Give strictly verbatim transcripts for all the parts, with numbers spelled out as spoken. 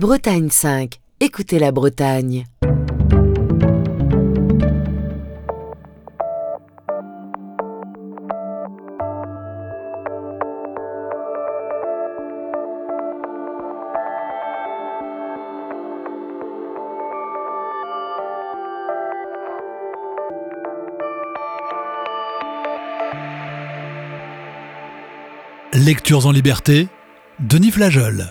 Bretagne cinq. Écoutez la Bretagne. Lectures en liberté, Denis Flageol.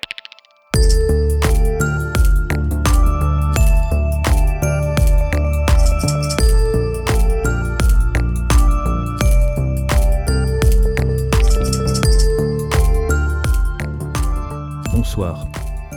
Bonsoir.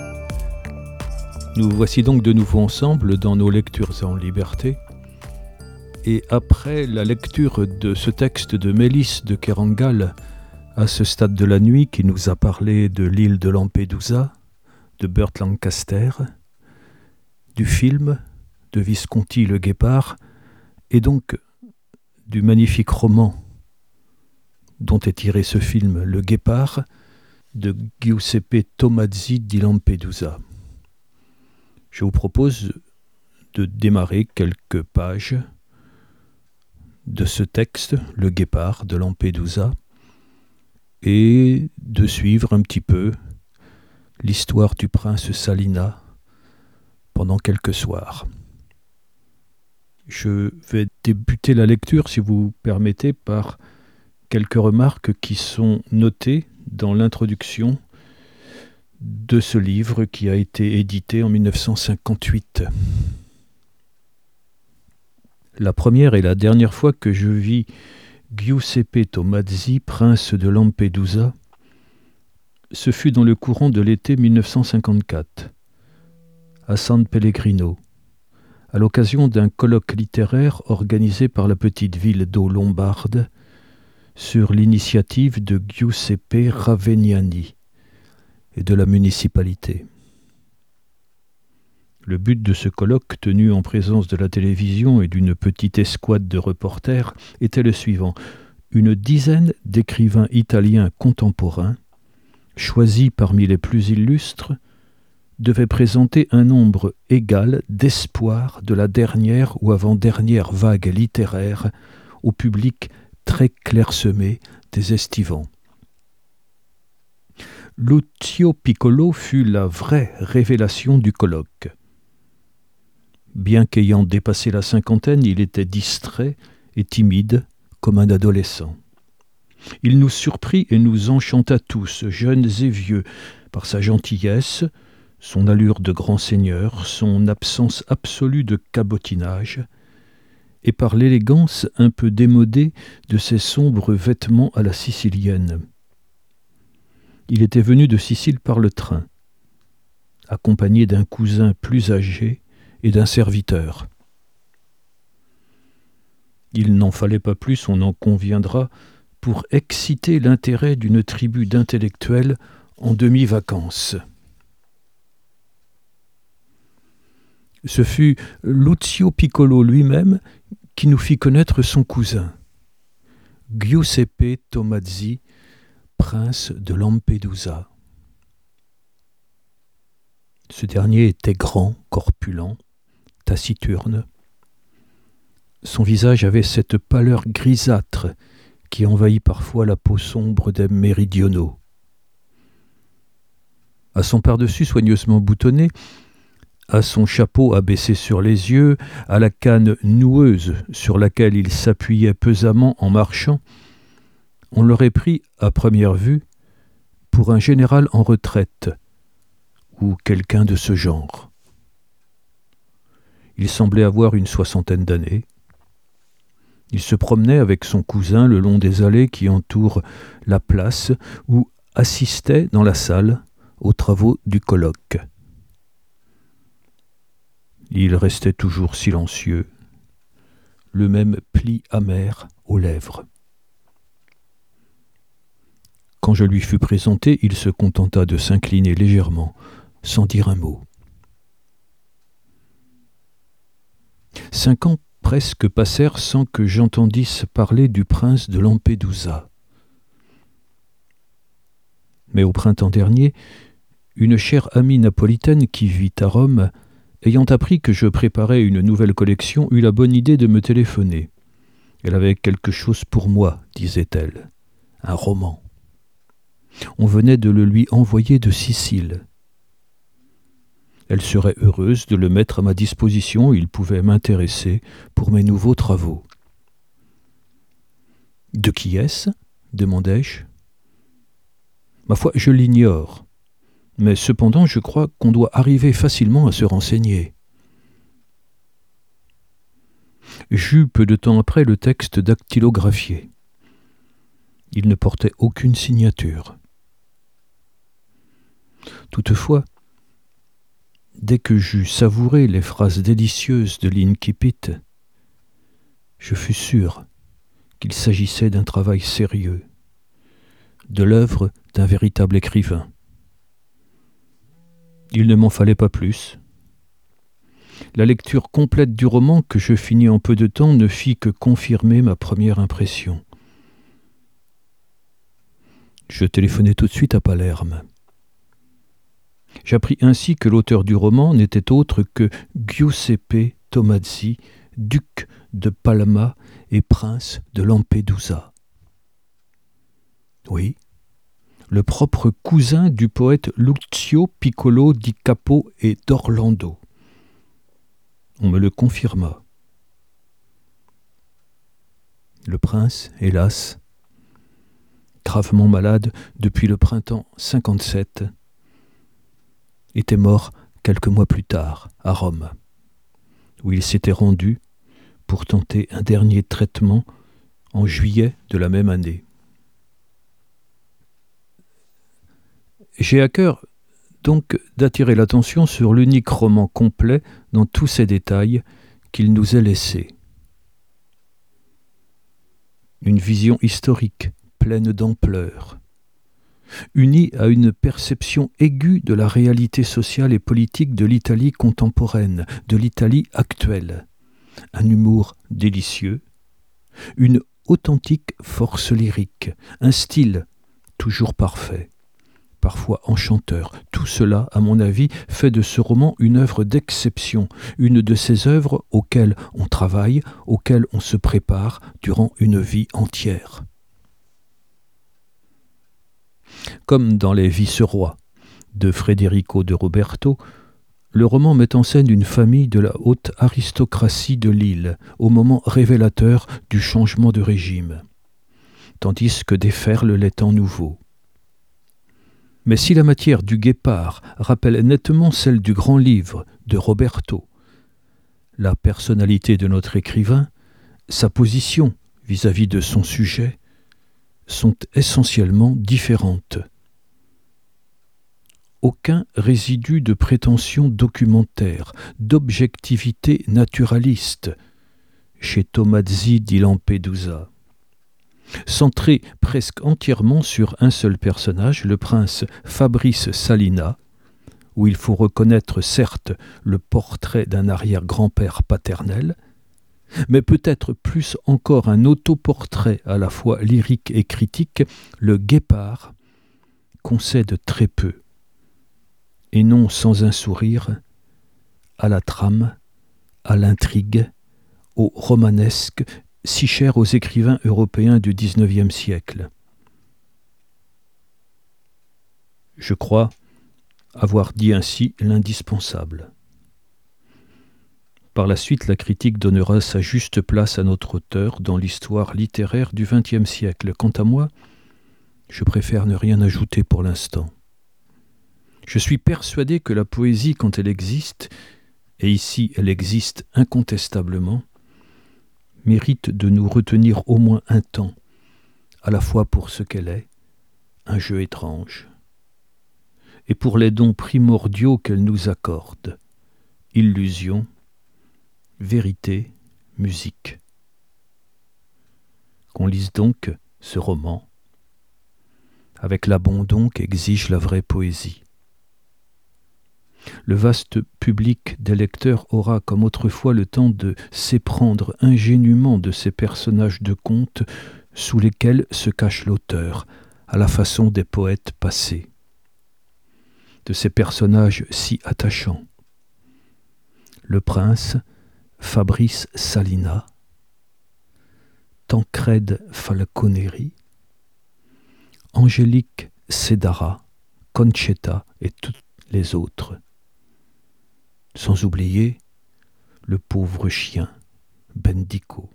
Nous voici donc de nouveau ensemble dans nos lectures en liberté. Et après la lecture de ce texte de Mélis de Kerangal, à ce stade de la nuit, qui nous a parlé de l'île de Lampedusa, de Burt Lancaster, du film de Visconti Le Guépard, et donc du magnifique roman dont est tiré ce film, Le Guépard, de Giuseppe Tomazzi di Lampedusa. Je vous propose de démarrer quelques pages de ce texte, Le Guépard de Lampedusa, et de suivre un petit peu l'histoire du prince Salina pendant quelques soirs. Je vais débuter la lecture, si vous permettez, par quelques remarques qui sont notées dans l'introduction de ce livre qui a été édité en dix-neuf cent cinquante-huit. La première et la dernière fois que je vis Giuseppe Tomazzi, prince de Lampedusa, ce fut dans le courant de l'été dix-neuf cent cinquante-quatre, à San Pellegrino, à l'occasion d'un colloque littéraire organisé par la petite ville d'eau lombarde sur l'initiative de Giuseppe Ravegnani et de la municipalité. Le but de ce colloque, tenu en présence de la télévision et d'une petite escouade de reporters, était le suivant. Une dizaine d'écrivains italiens contemporains, choisis parmi les plus illustres, devaient présenter un nombre égal d'espoirs de la dernière ou avant-dernière vague littéraire au public très clairsemé des estivants. Lucio Piccolo fut la vraie révélation du colloque. Bien qu'ayant dépassé la cinquantaine, il était distrait et timide comme un adolescent. Il nous surprit et nous enchanta tous, jeunes et vieux, par sa gentillesse, son allure de grand seigneur, son absence absolue de cabotinage, et par l'élégance un peu démodée de ses sombres vêtements à la sicilienne. Il était venu de Sicile par le train, accompagné d'un cousin plus âgé et d'un serviteur. Il n'en fallait pas plus, on en conviendra, pour exciter l'intérêt d'une tribu d'intellectuels en demi-vacances. Ce fut Lucio Piccolo lui-même qui nous fit connaître son cousin, Giuseppe Tomazzi, prince de Lampedusa. Ce dernier était grand, corpulent, taciturne. Son visage avait cette pâleur grisâtre qui envahit parfois la peau sombre des méridionaux. À son pardessus soigneusement boutonné, à son chapeau abaissé sur les yeux, à la canne noueuse sur laquelle il s'appuyait pesamment en marchant, on l'aurait pris, à première vue, pour un général en retraite, ou quelqu'un de ce genre. Il semblait avoir une soixantaine d'années. Il se promenait avec son cousin le long des allées qui entourent la place ou assistait dans la salle aux travaux du colloque. Il restait toujours silencieux, le même pli amer aux lèvres. Quand je lui fus présenté, il se contenta de s'incliner légèrement, sans dire un mot. Cinq ans presque passèrent sans que j'entendisse parler du prince de Lampedusa. Mais au printemps dernier, une chère amie napolitaine qui vit à Rome, ayant appris que je préparais une nouvelle collection, eut la bonne idée de me téléphoner. Elle avait quelque chose pour moi, disait-elle, un roman. On venait de le lui envoyer de Sicile. Elle serait heureuse de le mettre à ma disposition, il pouvait m'intéresser pour mes nouveaux travaux. « De qui est-ce ? demandai-je. Ma foi, je l'ignore, mais cependant je crois qu'on doit arriver facilement à se renseigner. J'eus peu de temps après le texte dactylographié. Il ne portait aucune signature. Toutefois, dès que j'eus savouré les phrases délicieuses de l'incipit, je fus sûr qu'il s'agissait d'un travail sérieux, de l'œuvre d'un véritable écrivain. Il ne m'en fallait pas plus. La lecture complète du roman que je finis en peu de temps ne fit que confirmer ma première impression. Je téléphonai tout de suite à Palerme. J'appris ainsi que l'auteur du roman n'était autre que Giuseppe Tomazzi, duc de Palma et prince de Lampedusa. Oui, le propre cousin du poète Lucio Piccolo di Capo et d'Orlando. On me le confirma. Le prince, hélas, gravement malade depuis le printemps cinquante-sept, était mort quelques mois plus tard à Rome, où il s'était rendu pour tenter un dernier traitement en juillet de la même année. J'ai à cœur donc d'attirer l'attention sur l'unique roman complet dans tous ses détails qu'il nous ait laissé. Une vision historique pleine d'ampleur, unie à une perception aiguë de la réalité sociale et politique de l'Italie contemporaine, de l'Italie actuelle, un humour délicieux, une authentique force lyrique, un style toujours parfait, parfois enchanteur. Tout cela, à mon avis, fait de ce roman une œuvre d'exception, une de ces œuvres auxquelles on travaille, auxquelles on se prépare durant une vie entière. Comme dans Les Vice-rois de Federico de Roberto, le roman met en scène une famille de la haute aristocratie de l'île, au moment révélateur du changement de régime, tandis que déferlent les temps nouveaux. Mais si la matière du Guépard rappelle nettement celle du grand livre de Roberto, la personnalité de notre écrivain, sa position vis-à-vis de son sujet, sont essentiellement différentes. Aucun résidu de prétention documentaire, d'objectivité naturaliste chez Tomazzi di Lampedusa. Centré presque entièrement sur un seul personnage, le prince Fabrice Salina, où il faut reconnaître certes le portrait d'un arrière-grand-père paternel, mais peut-être plus encore un autoportrait à la fois lyrique et critique, le Guépard concède très peu, et non sans un sourire, à la trame, à l'intrigue, au romanesque, si cher aux écrivains européens du dix-neuvième siècle. Je crois avoir dit ainsi l'indispensable. Par la suite, la critique donnera sa juste place à notre auteur dans l'histoire littéraire du vingtième siècle. Quant à moi, je préfère ne rien ajouter pour l'instant. Je suis persuadé que la poésie, quand elle existe, et ici elle existe incontestablement, mérite de nous retenir au moins un temps, à la fois pour ce qu'elle est, un jeu étrange, et pour les dons primordiaux qu'elle nous accorde, illusion, vérité, musique. Qu'on lise donc ce roman avec l'abandon qu'exige la vraie poésie. Le vaste public des lecteurs aura comme autrefois le temps de s'éprendre ingénument de ces personnages de contes sous lesquels se cache l'auteur, à la façon des poètes passés. de ces personnages si attachants. Le prince Fabrice Salina, Tancrède Falconeri, Angélique Cedara, Conchetta et toutes les autres. Sans oublier le pauvre chien Bendico.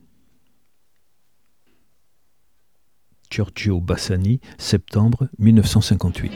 Giorgio Bassani, septembre mille neuf cent cinquante-huit.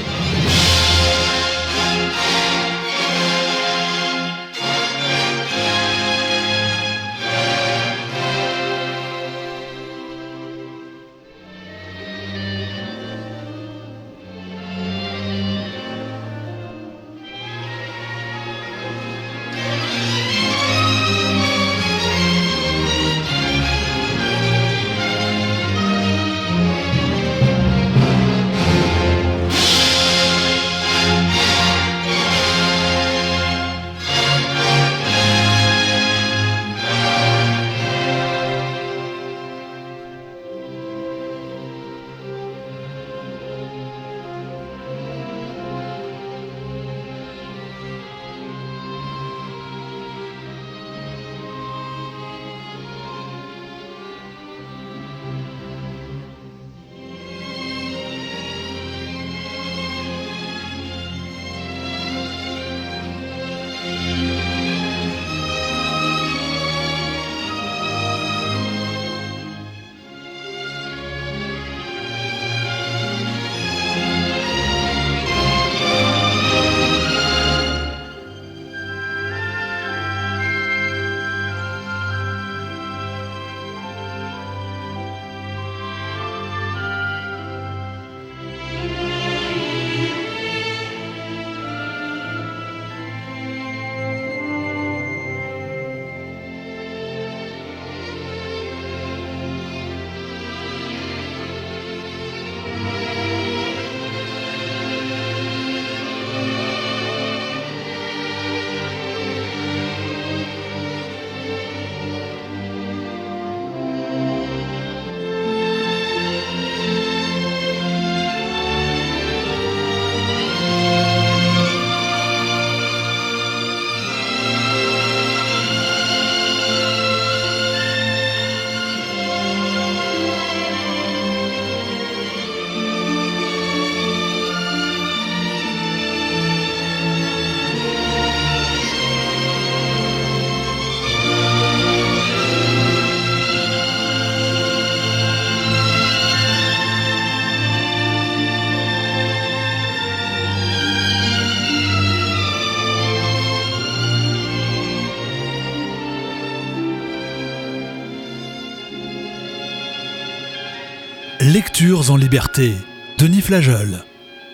Lectures en liberté, Denis Flageol.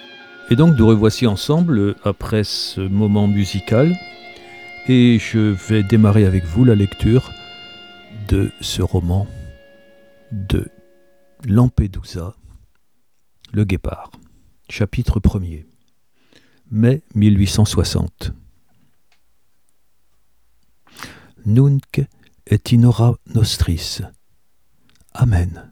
Et donc nous revoici ensemble après ce moment musical et je vais démarrer avec vous la lecture de ce roman de Lampedusa, Le Guépard, chapitre premier, mai mille huit cent soixante. Nunc et in hora nostris. Amen.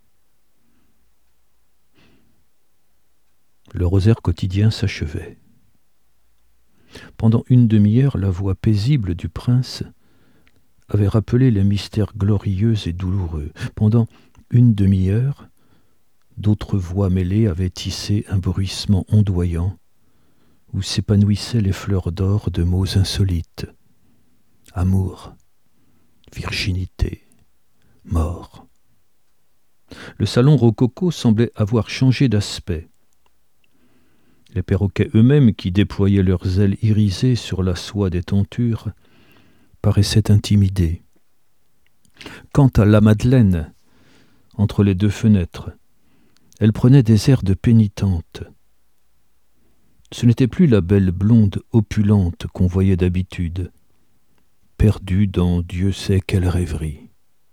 Le rosaire quotidien s'achevait. Pendant une demi-heure, la voix paisible du prince avait rappelé les mystères glorieux et douloureux. Pendant une demi-heure, d'autres voix mêlées avaient tissé un bruissement ondoyant où s'épanouissaient les fleurs d'or de mots insolites. Amour, virginité, mort. Le salon rococo semblait avoir changé d'aspect. Les perroquets eux-mêmes, qui déployaient leurs ailes irisées sur la soie des tentures, paraissaient intimidés. Quant à la Madeleine, entre les deux fenêtres, elle prenait des airs de pénitente. Ce n'était plus la belle blonde opulente qu'on voyait d'habitude, perdue dans Dieu sait quelle rêverie.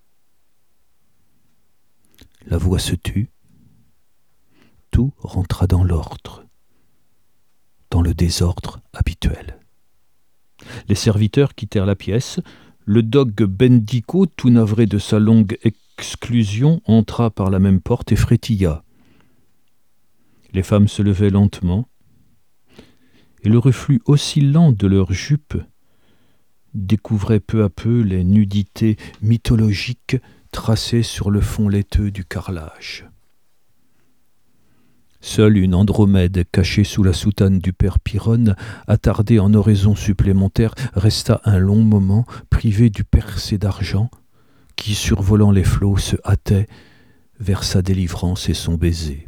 La voix se tut, tout rentra dans l'ordre. Dans le désordre habituel. Les serviteurs quittèrent la pièce. Le dogue Bendico, tout navré de sa longue exclusion, entra par la même porte et frétilla. Les femmes se levaient lentement. et le reflux oscillant de leurs jupes découvrait peu à peu les nudités mythologiques tracées sur le fond laiteux du carrelage. Seule une Andromède cachée sous la soutane du père Pyrrhone, attardée en oraison supplémentaire, resta un long moment privée du percé d'argent qui, survolant les flots, se hâtait vers sa délivrance et son baiser.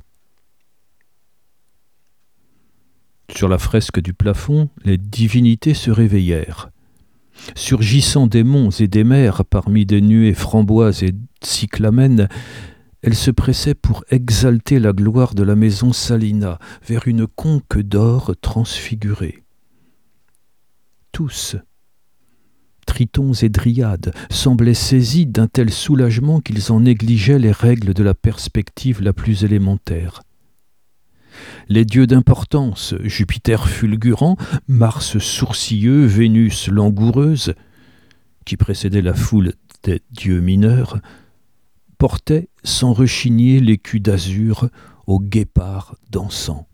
Sur la fresque du plafond, les divinités se réveillèrent. Surgissant des monts et des mers parmi des nuées framboises et cyclamènes, elles se pressaient pour exalter la gloire de la maison Salina vers une conque d'or transfigurée. Tous, tritons et dryades, semblaient saisis d'un tel soulagement qu'ils en négligeaient les règles de la perspective la plus élémentaire. Les dieux d'importance, Jupiter fulgurant, Mars sourcilleux, Vénus langoureuse, qui précédaient la foule des dieux mineurs, portaient sans rechigner l'écu d'azur au guépard dansant.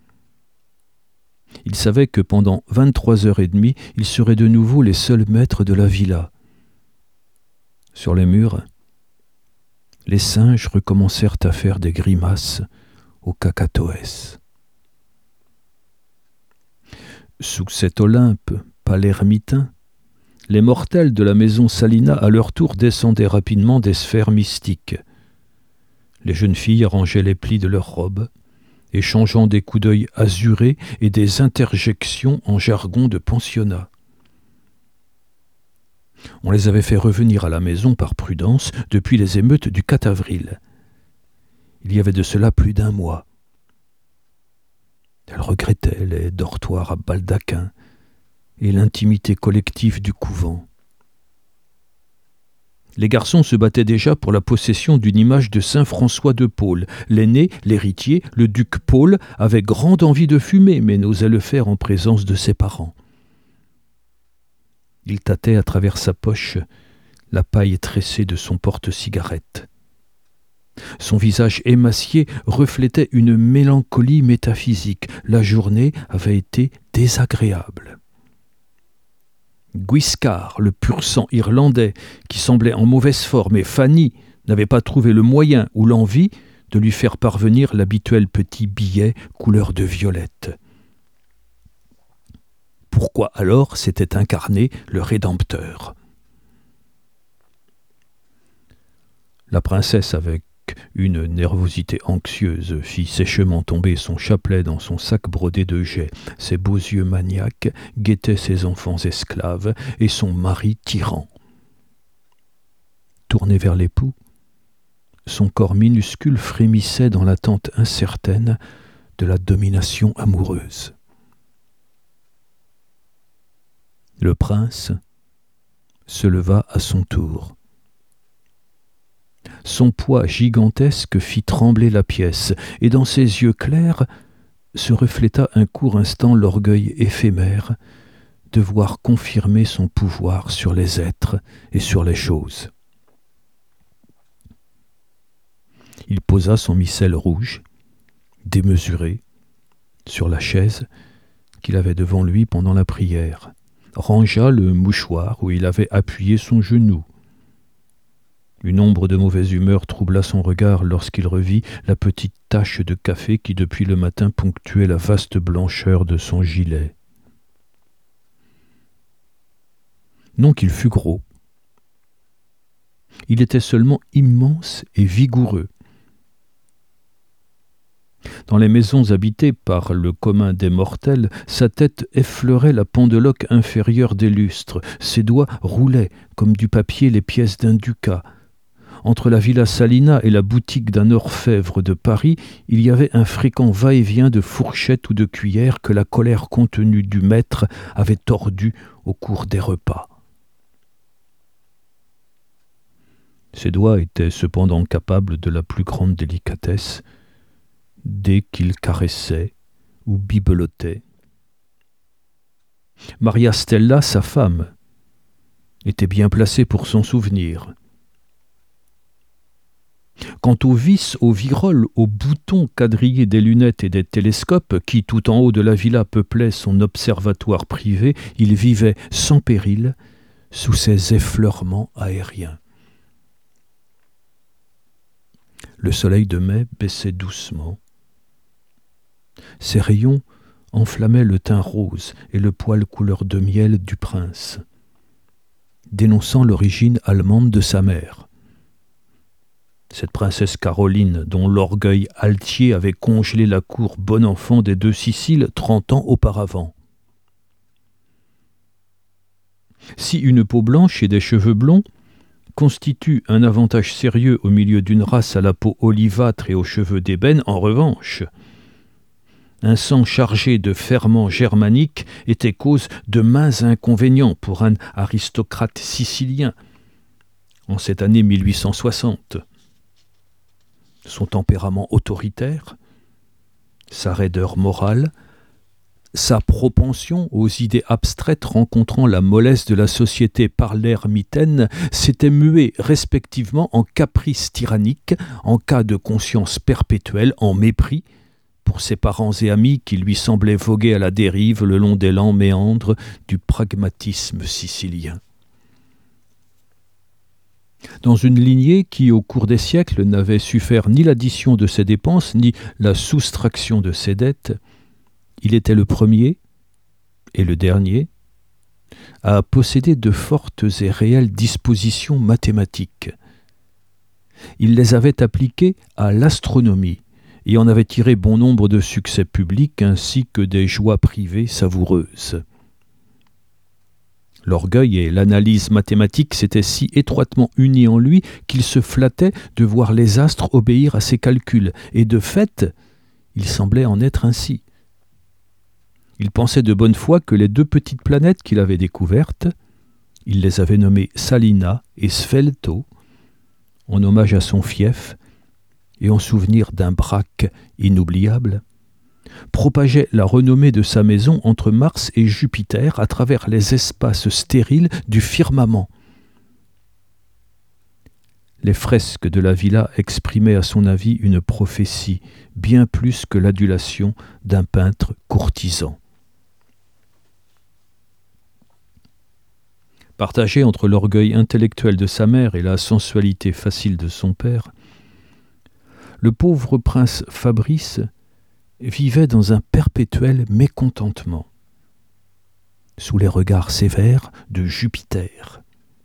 Ils savaient que pendant vingt-trois heures et demie, ils seraient de nouveau les seuls maîtres de la villa. Sur les murs, les singes recommencèrent à faire des grimaces au cacatoès. Sous cet Olympe palermitain, les mortels de la maison Salina à leur tour descendaient rapidement des sphères mystiques. Les jeunes filles rangeaient les plis de leurs robes, échangeant des coups d'œil azurés et des interjections en jargon de pensionnat. On les avait fait revenir à la maison par prudence depuis les émeutes du quatre avril. Il y avait de cela plus d'un mois. Elles regrettaient les dortoirs à baldaquin et l'intimité collective du couvent. Les garçons se battaient déjà pour la possession d'une image de saint François de Paule. L'aîné, l'héritier, le duc Paul, avait grande envie de fumer, mais n'osait le faire en présence de ses parents. Il tâtait à travers sa poche la paille tressée de son porte-cigarette. Son visage émacié reflétait une mélancolie métaphysique. La journée avait été désagréable. Guiscard, le pur sang irlandais, qui semblait en mauvaise forme, et Fanny n'avait pas trouvé le moyen ou l'envie de lui faire parvenir l'habituel petit billet couleur de violette. Pourquoi alors s'était incarné le Rédempteur ? La princesse, avec une nervosité anxieuse, fit sèchement tomber son chapelet dans son sac brodé de jais. Ses beaux yeux maniaques guettaient ses enfants esclaves et son mari tyran. Tourné vers l'époux, son corps minuscule frémissait dans l'attente incertaine de la domination amoureuse. Le prince se leva à son tour. Son poids gigantesque fit trembler la pièce, et dans ses yeux clairs se refléta un court instant l'orgueil éphémère de voir confirmer son pouvoir sur les êtres et sur les choses. Il posa son missel rouge, démesuré, sur la chaise qu'il avait devant lui pendant la prière, rangea le mouchoir où il avait appuyé son genou. Une ombre de mauvaise humeur troubla son regard lorsqu'il revit la petite tache de café qui depuis le matin ponctuait la vaste blancheur de son gilet. Non qu'il fût gros. Il était seulement immense et vigoureux. Dans les maisons habitées par le commun des mortels, sa tête effleurait la pendeloque inférieure des lustres, ses doigts roulaient comme du papier les pièces d'un ducat. Entre la villa Salina et la boutique d'un orfèvre de Paris, il y avait un fréquent va-et-vient de fourchettes ou de cuillères que la colère contenue du maître avait tordues au cours des repas. Ses doigts étaient cependant capables de la plus grande délicatesse dès qu'il caressait ou bibelotait. Maria Stella, sa femme, était bien placée pour s'en souvenir. Quant aux vis, aux viroles, aux boutons quadrillés des lunettes et des télescopes qui, tout en haut de la villa, peuplaient son observatoire privé, il vivait sans péril sous ces effleurements aériens. Le soleil de mai baissait doucement. Ses rayons enflammaient le teint rose et le poil couleur de miel du prince, dénonçant l'origine allemande de sa mère. Cette princesse Caroline, dont l'orgueil altier avait congelé la cour bon enfant des deux Siciles trente ans auparavant. Si une peau blanche et des cheveux blonds constituent un avantage sérieux au milieu d'une race à la peau olivâtre et aux cheveux d'ébène, en revanche, un sang chargé de ferments germaniques était cause de maints inconvénients pour un aristocrate sicilien en cette année mille huit cent soixante. Son tempérament autoritaire, sa raideur morale, sa propension aux idées abstraites rencontrant la mollesse de la société par l'air mitaine s'étaient mués respectivement en caprices tyranniques, en cas de conscience perpétuelle, en mépris pour ses parents et amis qui lui semblaient voguer à la dérive le long des lents méandres du pragmatisme sicilien. Dans une lignée qui, au cours des siècles, n'avait su faire ni l'addition de ses dépenses, ni la soustraction de ses dettes, il était le premier et le dernier à posséder de fortes et réelles dispositions mathématiques. Il les avait appliquées à l'astronomie et en avait tiré bon nombre de succès publics ainsi que des joies privées savoureuses. L'orgueil et l'analyse mathématique s'étaient si étroitement unis en lui qu'il se flattait de voir les astres obéir à ses calculs, et de fait, il semblait en être ainsi. Il pensait de bonne foi que les deux petites planètes qu'il avait découvertes, il les avait nommées Salina et Svelto, en hommage à son fief et en souvenir d'un braque inoubliable, propageait la renommée de sa maison entre Mars et Jupiter à travers les espaces stériles du firmament. Les fresques de la villa exprimaient à son avis une prophétie, bien plus que l'adulation d'un peintre courtisan. Partagé entre l'orgueil intellectuel de sa mère et la sensualité facile de son père, le pauvre prince Fabrice vivait dans un perpétuel mécontentement, sous les regards sévères de Jupiter.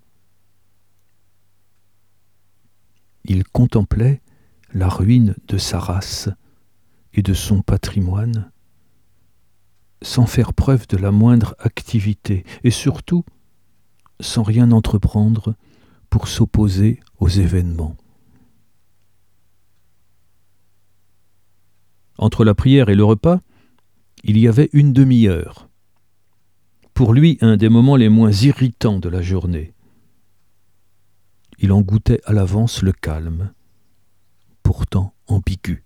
Il contemplait la ruine de sa race et de son patrimoine, sans faire preuve de la moindre activité, et surtout sans rien entreprendre pour s'opposer aux événements. Entre la prière et le repas, il y avait une demi-heure. Pour lui, un des moments les moins irritants de la journée. Il en goûtait à l'avance le calme, pourtant ambigu.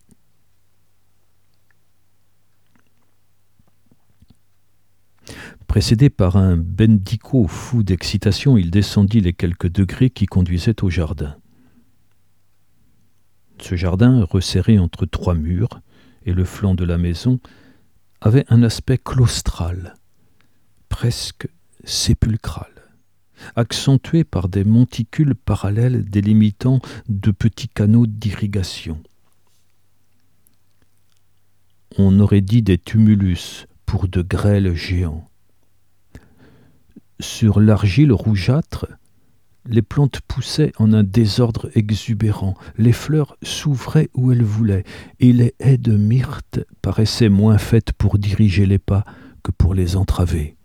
Précédé par un Bendico fou d'excitation, il descendit les quelques degrés qui conduisaient au jardin. Ce jardin, resserré entre trois murs, et le flanc de la maison, avait un aspect claustral, presque sépulcral, accentué par des monticules parallèles délimitant de petits canaux d'irrigation. On aurait dit des tumulus pour de grêles géants. Sur l'argile rougeâtre, les plantes poussaient en un désordre exubérant, les fleurs s'ouvraient où elles voulaient, et les haies de myrte paraissaient moins faites pour diriger les pas que pour les entraver.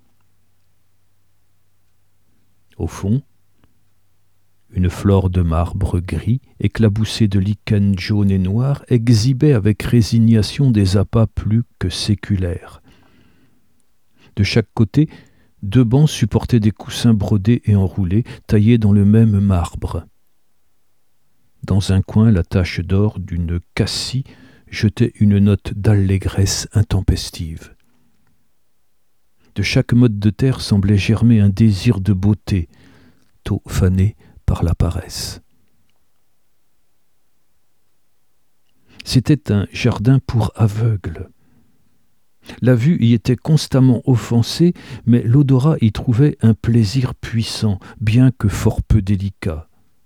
Au fond, une flore de marbre gris, éclaboussée de lichens jaunes et noirs, exhibait avec résignation des appâts plus que séculaires. De chaque côté, deux bancs supportaient des coussins brodés et enroulés, taillés dans le même marbre. Dans un coin, la tache d'or d'une cassie jetait une note d'allégresse intempestive. De chaque mode de terre semblait germer un désir de beauté, tôt fané par la paresse. C'était un jardin pour aveugles. La vue y était constamment offensée, mais l'odorat y trouvait un plaisir puissant, bien que fort peu délicat.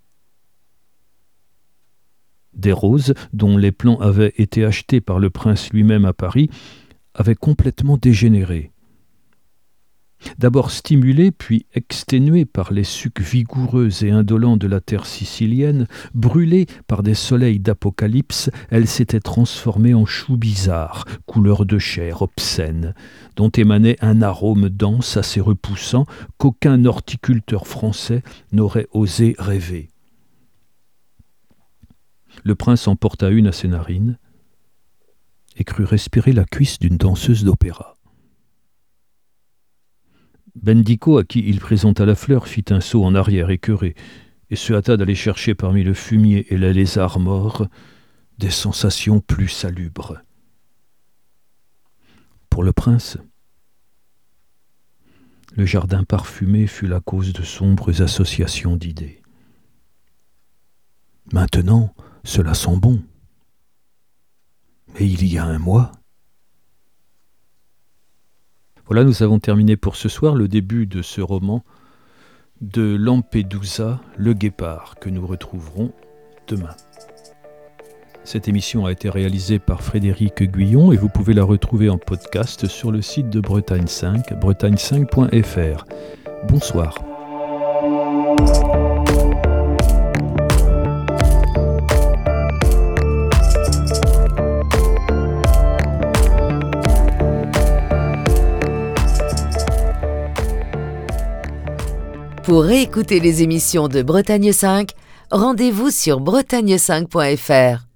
Des roses, dont les plants avaient été achetés par le prince lui-même à Paris, avaient complètement dégénéré. D'abord stimulées, puis exténuées par les sucs vigoureux et indolents de la terre sicilienne, brûlées par des soleils d'apocalypse, elles s'étaient transformées en choux bizarres, couleur de chair obscène, dont émanait un arôme dense assez repoussant qu'aucun horticulteur français n'aurait osé rêver. Le prince en porta une à ses narines et crut respirer la cuisse d'une danseuse d'opéra. Bendico, à qui il présenta la fleur, fit un saut en arrière écœuré et se hâta d'aller chercher parmi le fumier et les lézards morts des sensations plus salubres. Pour le prince, le jardin parfumé fut la cause de sombres associations d'idées. Maintenant, cela sent bon. Mais il y a un mois... Voilà, nous avons terminé pour ce soir le début de ce roman de Lampedusa, le guépard, que nous retrouverons demain. Cette émission a été réalisée par Frédéric Guyon et vous pouvez la retrouver en podcast sur le site de Bretagne cinq, bretagne cinq point f r. Bonsoir. Pour réécouter les émissions de Bretagne cinq, rendez-vous sur bretagne cinq point f r.